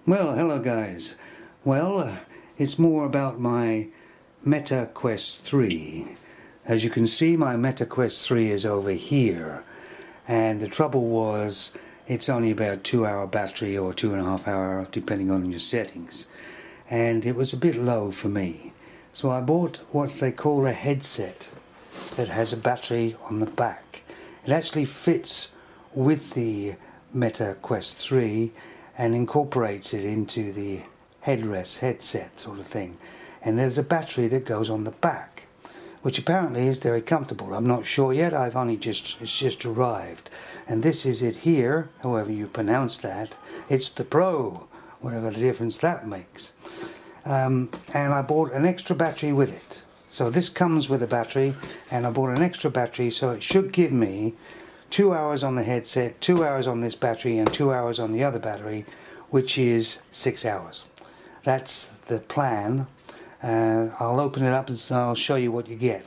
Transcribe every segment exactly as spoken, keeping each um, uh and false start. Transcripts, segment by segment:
Well, hello guys. Well, uh, it's more about my Meta Quest three. As you can see, my Meta Quest three is over here. And the trouble was, it's only about two hour battery or two and a half hour, depending on your settings. And it was a bit low for me. So I bought what they call a headset that has a battery on the back. It actually fits with the Meta Quest three and incorporates it into the headrest, headset sort of thing. And there's a battery that goes on the back, which apparently is very comfortable. I'm not sure yet, I've only just, it's just arrived. And this is it here, however you pronounce that. It's the Pro, whatever the difference that makes. Um, and I bought an extra battery with it. So this comes with a battery, and I bought an extra battery, so it should give me two hours on the headset, two hours on this battery, and two hours on the other battery, which is six hours. That's the plan. Uh, I'll open it up and I'll show you what you get.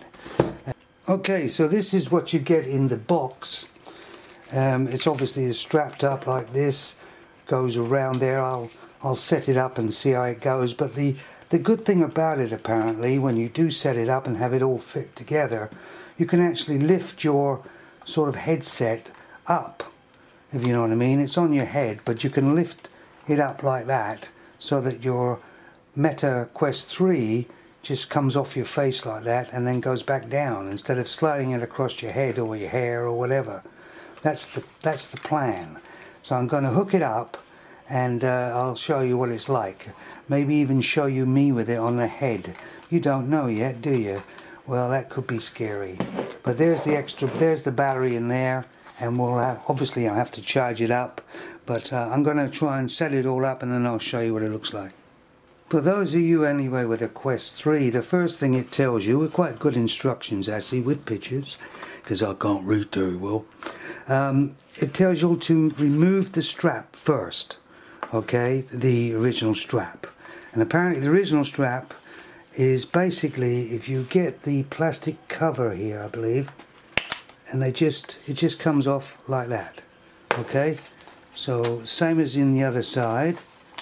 Okay, so this is what you get in the box. Um, it's obviously strapped up like this, goes around there. I'll I'll set it up and see how it goes. But the the good thing about it, apparently, when you do set it up and have it all fit together, you can actually lift your sort of headset up, if you know what I mean. It's on your head, but you can lift it up like that so that your Meta Quest three just comes off your face like that and then goes back down instead of sliding it across your head or your hair or whatever. That's the that's the plan. So I'm going to hook it up and uh, I'll show you what it's like. Maybe even show you me with it on the head. You don't know yet, do you? Well, that could be scary. But there's the extra, there's the battery in there, and we'll have, obviously I'll have to charge it up, but uh, I'm going to try and set it all up and then I'll show you what it looks like. For those of you anyway with a Quest three, the first thing it tells you, are quite good instructions actually with pictures, because I can't read very well. Um, it tells you to remove the strap first, okay, the original strap. And apparently the original strap is basically, if you get the plastic cover here, I believe, and they just it just comes off like that. Okay, so same as in the other side,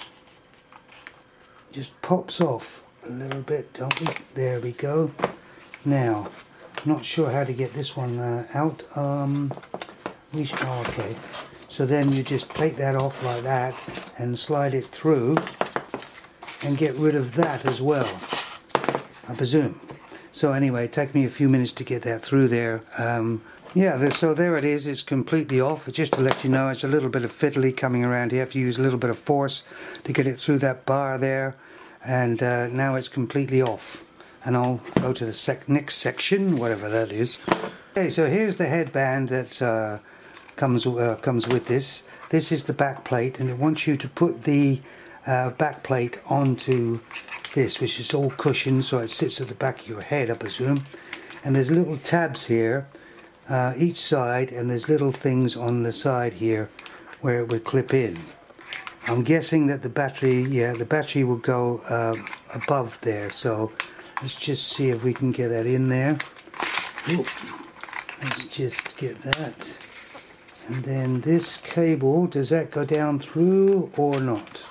just pops off a little bit, don't we? There we go. Now, not sure how to get this one uh, out. Um, we should, oh, okay. So then you just take that off like that and slide it through and get rid of that as well, I presume. So anyway, it took me a few minutes to get that through there. Um, yeah, so there it is. It's completely off. Just to let you know, it's a little bit of fiddly coming around. You have to use a little bit of force to get it through that bar there. And uh, now it's completely off. And I'll go to the sec next section, whatever that is. Okay, so here's the headband that uh, comes uh, comes with this. This is the back plate, and it wants you to put the uh, back plate onto this, which is all cushioned, so it sits at the back of your head, I presume. And there's little tabs here, uh, each side, and there's little things on the side here where it would clip in. I'm guessing that the battery, yeah, the battery will go uh, above there, so let's just see if we can get that in there. Ooh, let's just get that. And then this cable, does that go down through or not?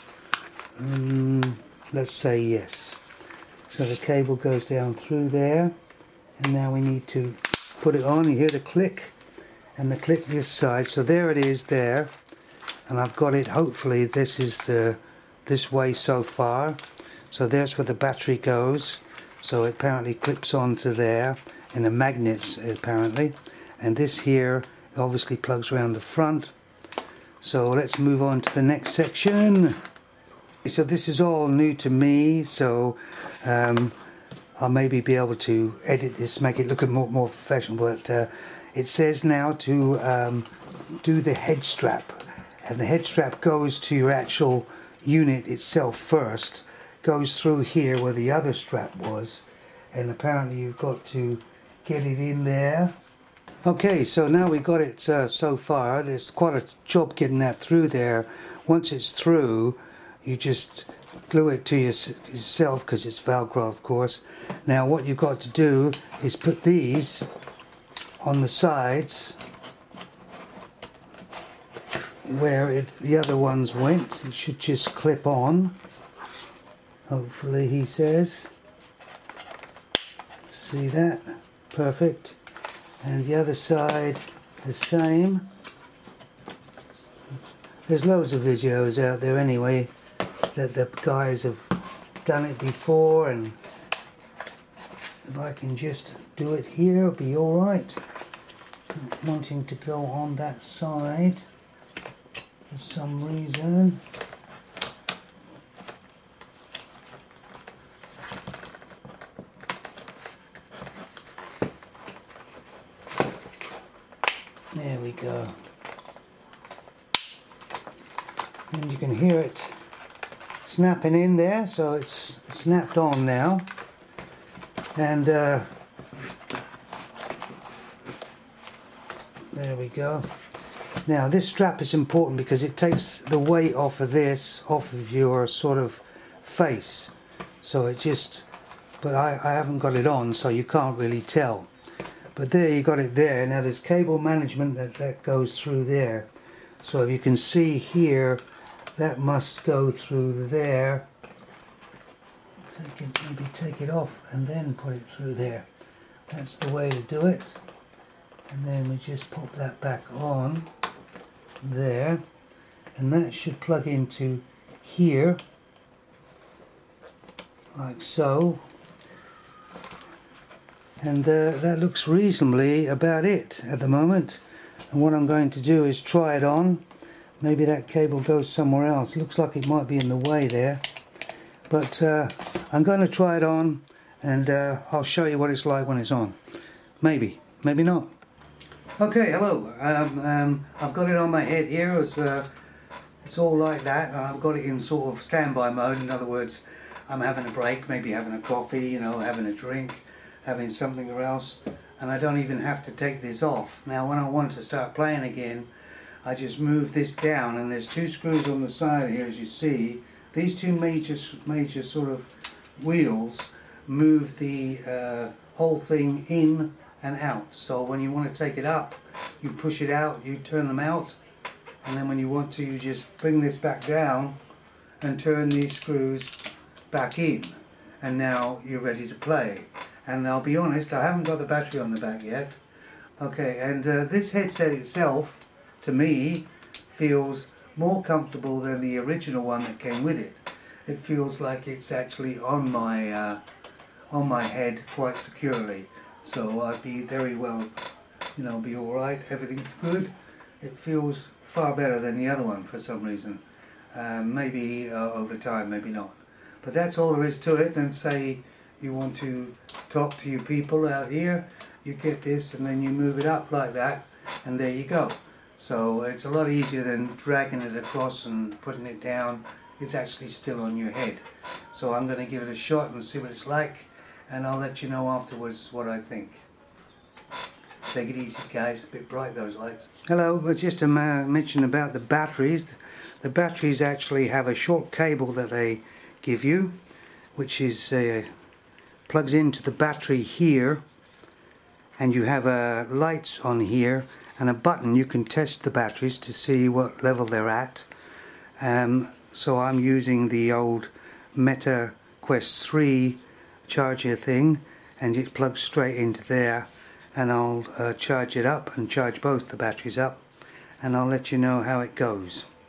Um, let's say yes. So the cable goes down through there, and now we need to put it on. You hear the click, and the click this side. So there it is there, and I've got it. Hopefully this is the this way so far. So there's where the battery goes. So it apparently clips onto there, and the magnets apparently. And this here obviously plugs around the front. So let's move on to the next section. So this is all new to me, so um, I'll maybe be able to edit this, make it look more, more professional, but uh, it says now to um, do the head strap, and the head strap goes to your actual unit itself first, goes through here where the other strap was, and apparently you've got to get it in there. Okay, so now we got it uh, so far. There's quite a job getting that through there. Once it's through, you just glue it to your, yourself, because it's Velcro, of course. Now what you've got to do is put these on the sides where it, the other ones went. It should just clip on, hopefully, he says. See that? Perfect. And the other side the same. There's loads of videos out there anyway that the guys have done it before, and if I can just do it here, it'll be alright. Not wanting to go on that side for some reason. There we go. And you can hear it snapping in there, so it's snapped on now. And uh, there we go. Now this strap is important because it takes the weight off of this, off of your sort of face. So it just, but I, I haven't got it on, so you can't really tell. But there, you got it there. Now there's cable management that, that goes through there. So if you can see here, that must go through there. So you can maybe take it off and then put it through there. That's the way to do it. And then we just pop that back on there. And that should plug into here, like so. And uh, that looks reasonably about it at the moment. And what I'm going to do is try it on. Maybe that cable goes somewhere else. Looks like it might be in the way there. But uh, I'm going to try it on, and uh, I'll show you what it's like when it's on. Maybe, maybe not. Okay, hello. Um, um, I've got it on my head here. It's, uh, it's all like that. And I've got it in sort of standby mode. In other words, I'm having a break, maybe having a coffee, you know, having a drink, having something else, and I don't even have to take this off. Now when I want to start playing again, I just move this down, and there's two screws on the side here, as you see. These two major major sort of wheels move the uh, whole thing in and out. So when you want to take it up, you push it out, you turn them out, and then when you want to, you just bring this back down and turn these screws back in, and now you're ready to play. And I'll be honest, I haven't got the battery on the back yet. Okay, and uh, this headset itself, to me, feels more comfortable than the original one that came with it. It feels like it's actually on my uh, on my head quite securely. So I'd be very well, you know, be all right. Everything's good. It feels far better than the other one for some reason. Um, maybe uh, over time, maybe not. But that's all there is to it. And say you want to talk to your people out here, you get this and then you move it up like that, and there you go. So it's a lot easier than dragging it across and putting it down. It's actually still on your head. So I'm going to give it a shot and see what it's like, and I'll let you know afterwards what I think. Take it easy, guys. A bit bright, those lights. Hello, but just to mention about the batteries. The batteries actually have a short cable that they give you, which is uh, plugs into the battery here, and you have uh, lights on here and a button. You can test the batteries to see what level they're at. Um, so I'm using the old Meta Quest three charger thing, and it plugs straight into there, and I'll uh, charge it up and charge both the batteries up, and I'll let you know how it goes.